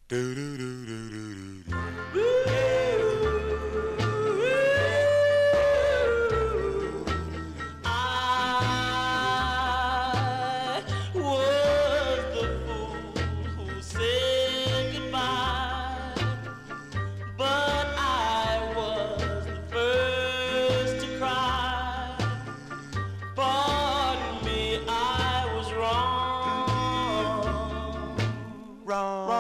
Do do do do do do. I was the fool who said goodbye, but I was the first to cry. Pardon me, I was wrong. Wrong.